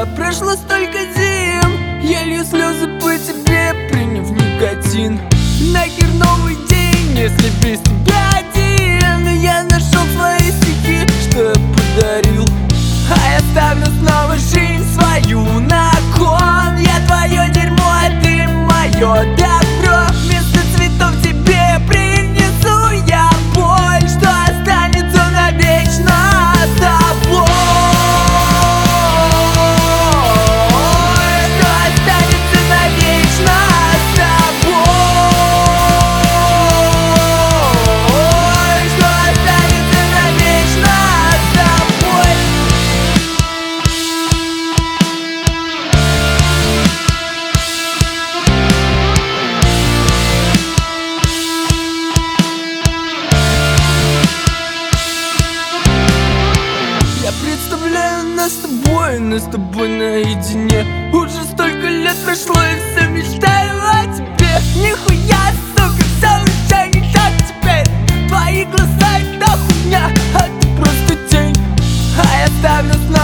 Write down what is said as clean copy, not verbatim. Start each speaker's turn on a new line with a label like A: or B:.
A: прошло столько зим, я лью слезы по тебе, приняв никотин. Нахер новый день, если без тебя один. Я нашел свои стихи, что подарил, а я ставлю снова жизнь свою на кон. Я твое дерьмо, а ты мое добро. Вместо цветов тебе принесу я боль, что останется навечно с тобой. Что останется навечно с тобой. Что останется навечно с тобой. Я представляю нас с тобой наедине. Уже столько лет прошло, и все мечтаю о тебе. Нихуя, сука, все уже не так теперь. Твои глаза — это хуйня, а ты просто тень. А я ставлю снова